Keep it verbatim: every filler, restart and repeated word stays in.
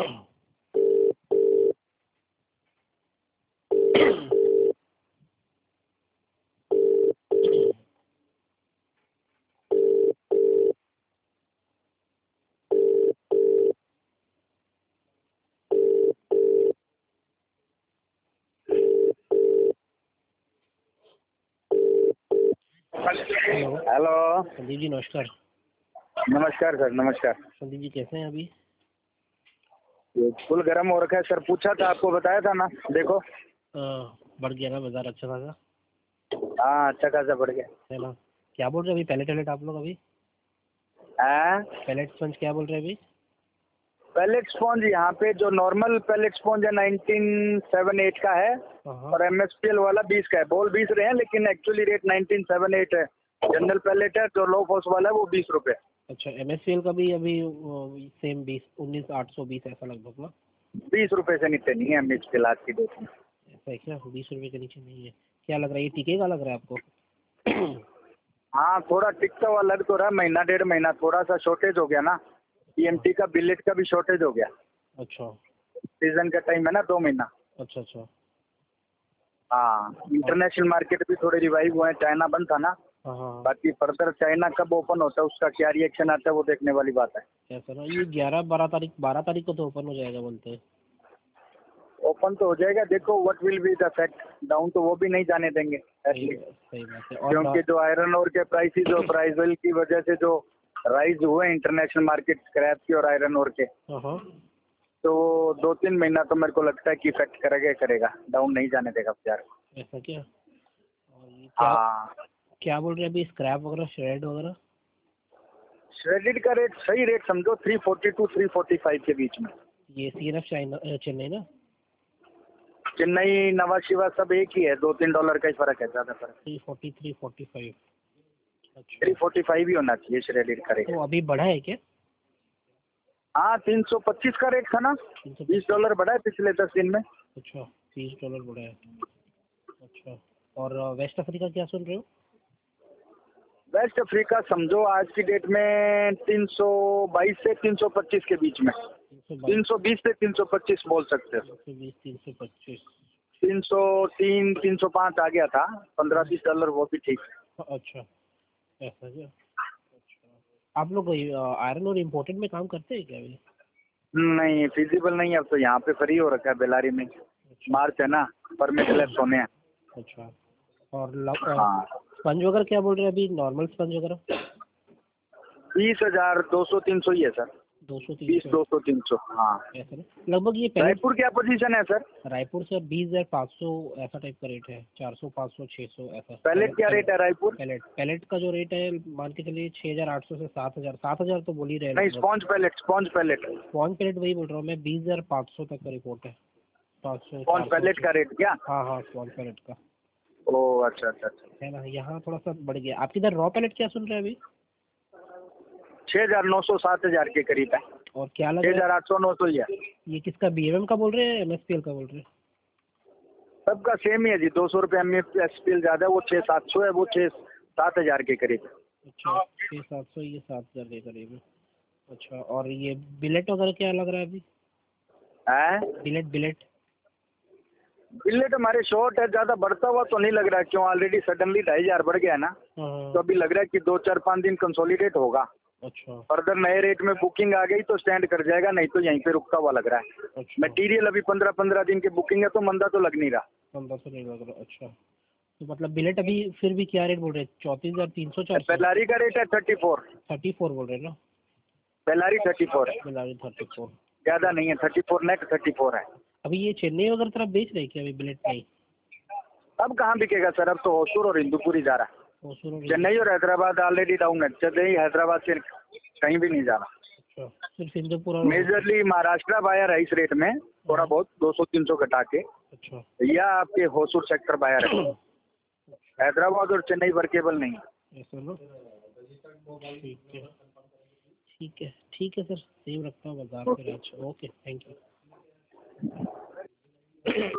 Hello. Hello. Sandeep ji नमस्कार। नमस्कार sir, नमस्कार। संदीप जी कैसे हैं अभी? फुल गर्म हो रखा है सर, पूछा था आपको, बताया था ना। देखो आ, बढ़ गया ना बाजार अच्छा खासा? हाँ, अच्छा खासा बढ़ गया है ना। क्या बोल रहे हैं अभी पैलेट वैलेट आप लोग अभी? है। पैलेट स्पंज क्या बोल रहे हैं अभी? पैलेट स्पॉन्ज यहाँ पे जो नॉर्मल पैलेट स्पॉन्ज है नाइनटीन सेवन एट का है हाँ और एमएसपीएल वाला बीस का है। बोल बीस रहे हैं लेकिन actually rate nineteen seven eight है। जनरल पैलेट है जो लो कॉस्ट वाला है वो बीस रुपये। अच्छा, एमएसपीएल का भी अभी सेम बीस उन्नीस आठ सौ बीस ऐसा लगभग ना? बीस रुपये से नीचे नहीं है एमएसपीएल आज की डेट में। ऐसा है क्या? बीस रुपये के नीचे नहीं है? क्या लग रहा है ये टिकेगा लग रहा है आपको? हाँ, थोड़ा टिकता हुआ लग तो रहा है। महीना डेढ़ महीना थोड़ा सा शॉर्टेज हो गया ना। टीएमटी का बिलेट का भी शॉर्टेज हो गया। अच्छा सीजन का टाइम है ना, दो महीना। अच्छा अच्छा। हाँ, इंटरनेशनल मार्केट भी थोड़े रिवाइव हुए हैं। चाइना बंद था ना। हाँ हाँ। बाकी फर्दर चाइना कब ओपन होता है उसका क्या रिएक्शन आता है वो देखने वाली बात है। ऐसा ना, ये ग्यारह बारह तारीख बारह तारीख को तो ओपन हो जाएगा बोलते हैं। ओपन तो हो जाएगा, देखो what will be the fact. Down तो वो भी नहीं जाने देंगे सही एटलीस्ट, सही बात है। और क्योंकि जो आयरन ओर के प्राइसेस जो प्राइस ऑयल की वजह से जो राइज हुए इंटरनेशनल मार्केट स्क्रैप की और आयरन ओर के, हाँ हाँ। तो दो तीन महीना तो मेरे को लगता है कि इफेक्ट करेगा ही करेगा। डाउन नहीं जाने देगा बाजार। ऐसा क्या? और ये क्या हाँ, क्या बोल रहे हैं अभी, स्क्रैप वगैरह श्रेड वगैरह? श्रेडिड का रेट सही रेट समझो three forty two three forty five के बीच में। ये सीएनएफ चाइना चेन्नई ना? चेन्नई नवा शिवा सब एक ही है, दो तीन डॉलर का ही फर्क है, ज्यादा फर्क। Three forty three forty five. अच्छा, थ्री फोर्टी फाइव ही होना चाहिए श्रेडिड का रेट। तो अभी बढ़ा है क्या? हाँ, तीन सौ पच्चीस का रेट था ना। तीन सौ बीस पच्चीस। डॉलर बढ़ा है पिछले दस दिन में। अच्छा, तीस डॉलर बढ़ा है। अच्छा, और वेस्ट अफ्रीका क्या सुन रहे हो? वेस्ट अफ्रीका समझो आज की डेट में तीन सौ बाईस से तीन सौ पच्चीस के बीच में। तीन सौ बीस से तीन सौ पच्चीस बोल सकते हो। तीन सौ बीस तीन सौ पच्चीस। तीन सौ तीन तीन सौ पाँच आ गया था, पंद्रह बीस डॉलर वो भी ठीक है। अच्छा, ऐसा क्या? अच्छा, आप लोग आयरन और इम्पोर्टेड में काम करते हैं क्या अभी? नहीं, फिजिबल नहीं है अब तो। यहाँ पे फ्री हो रखा है बेलारी में। मार्च है ना, परमिट लैप्स होने हैं। अच्छा, और हाँ, स्पंज वगैरह क्या बोल रहे हैं अभी, नॉर्मल स्पंज वगैरह? बीस हजार दो सौ तीन सौ ही है सर। दो सौ तीन बीस सौ दो सौ तीन सौ हाँ। ऐसा ना? लगभग ये पैलेट रायपुर क्या पोजीशन है सर? रायपुर से बीस हजार पाँच सौ ऐसा टाइप का रेट है। चार सौ पाँच सौ छः सौ ऐसा। पैलेट क्या रेट है रायपुर? पैलेट पैलेट का जो रेट है मान के चलिए छः हजार आठ सौ से सात हजार सात हजार तो बोल ही रहे नहीं, लगभग। Sponge pellet, sponge pellet. Sponge pellet वही बोल रहा हूँ मैं, बीस हजार पाँच सौ तक का रिपोर्ट है। पाँच सौ स्पॉन्ज पैलेट का रेट क्या? हाँ हाँ, स्पॉन्ज पैलेट का ओह अच्छा अच्छा अच्छा। है ना। यहाँ थोड़ा सा बढ़ गया। आपके इधर रॉ पैलेट क्या सुन रहे हैं अभी? छः हजार नौ सौ सात हजार के करीब है। और क्या लग छः रहा हजार आठ सौ नौ सौ ही है। है ये किसका, बीएमएम का बोल रहे हैं एमएसपीएल का बोल रहे हैं? सबका सेम ही है जी। दो सौ रुपये एम एस पी एल ज्यादा है, वो छः सात सौ है, वो छः सात हजार के करीब है। अच्छा, छः सात सौ ये सात हजार के करीब है। अच्छा, और ये बिलेट वगैरह क्या लग रहा है अभी? है बिलेट बिलेट बिलेट हमारे शॉर्ट है, ज्यादा बढ़ता हुआ तो नहीं लग रहा है। क्यों, ऑलरेडी सडनली ढाई हजार बढ़ गया है ना। हाँ। तो अभी लग रहा है कि दो चार पाँच दिन कंसोलिडेट होगा। अच्छा फर्दर नए रेट में बुकिंग आ गई तो स्टैंड कर जाएगा, नहीं तो यहीं पे रुकता हुआ लग रहा है। अच्छा। मटेरियल अभी पंद्रह पंद्रह दिन की बुकिंग है तो मंदा तो लग नहीं रहा। पंद्रह सौ नहीं लग रहा। अच्छा, तो मतलब बिलेट अभी फिर भी क्या रेट बोल रहे हैं? चौंतीस हजार तीन सौ चार सौ बेलारी का रेट है थर्टी फोर। थर्टी फोर बोल रहे हैं ना? बेलारी थर्टी फोर है, बिलारी थर्टी फोर। ज्यादा नहीं है। Thirty four net thirty four है। अभी ये चेन्नई वगैरह तरफ बेच रहे हैं क्या अभी बिलेट नहीं? अब कहाँ बिकेगा सर, अब तो होसूर और हिंदुपुर ही जा रहा है। ओसूर और चेन्नई और हैदराबाद ऑलरेडी डाउन है। चेन्नई हैदराबाद से कहीं भी नहीं जा रहा। अच्छा, सिर्फ इंदौपुर और मेजरली महाराष्ट्र बायर है इस रेट में, थोड़ा बहुत दो सौ तीन सौ घटा के। अच्छा या आपके होसूर सेक्टर बायर है। हैदराबाद और चेन्नई वर्केबल नहीं है। ऐसा ना? ठीक है ठीक है ठीक है सर, सेम रखता हूँ बाजार पे आज। Okay, thank you.